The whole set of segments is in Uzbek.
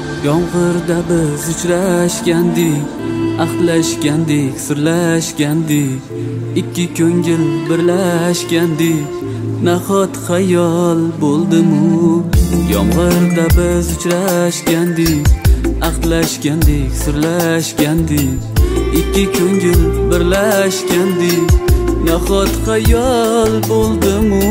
Yomg'irda biz uchrashgandik, ahdlashgandik, sirlashgandik, ikki ko'ngil birlashgandik. Nahot xayol bo'ldimu? Yomg'irda biz uchrashgandik, ahdlashgandik, sirlashgandik, ikki ko'ngil birlashgandik. Nahot xayol bo'ldimu?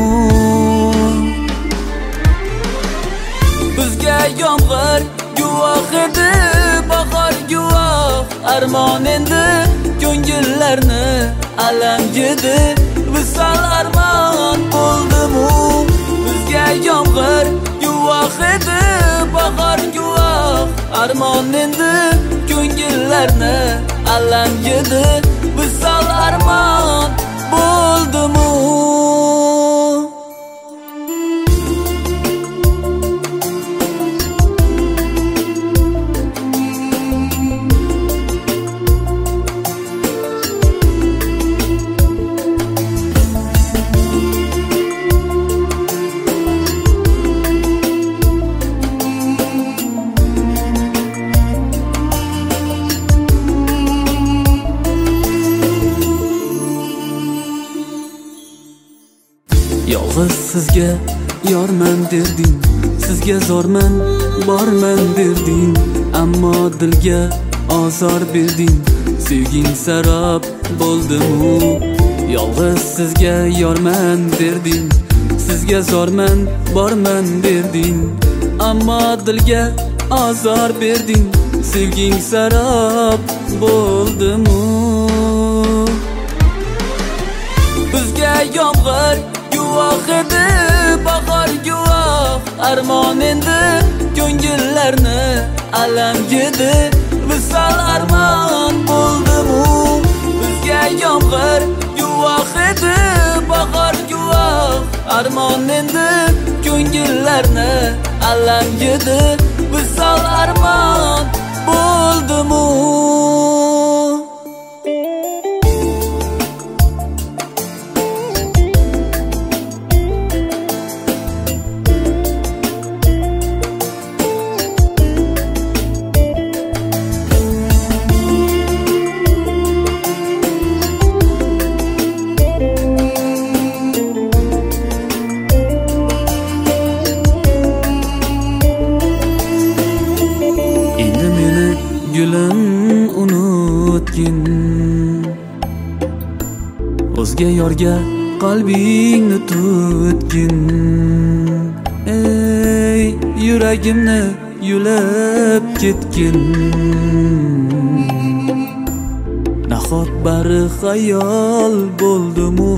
Bizga yomg'ir guvoh edi, bahor guvoh armon endi. Ko'ngillarni alam yedi, visol armon bo'ldimu? Bizga yomg'ir guvoh edi, bahor guvoh armon endi. Ko'ngillarni alam yedi, visol armon bo'ldimu? Yolg'iz sizga yorman derding, sizga zorman borman derding, ammo dilga ozor berding, sevging sarob bo'ldimu? Yolg'iz sizga yorman derding, sizga zorman borman derding, ammo dilga ozor berding, sevging sarob bo'ldimu? Bizga yomg'ir guvoh edi, bahor guvoh armon endi. Ko'ngillarni alam yedi, visol armon bo'ldimu? Bizga yomg'ir guvoh edi, bahor guvoh armon endi. Ko'ngillarni alam yedi, visol armon bo'ldimu? Gulim unutgin, o'zga yorga qalbingni tutgin. Ey yuragimni yulib ketgin, nahot bari xayol bo'ldimu?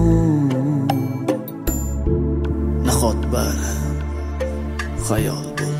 Nahot bari xayol bo'ldi?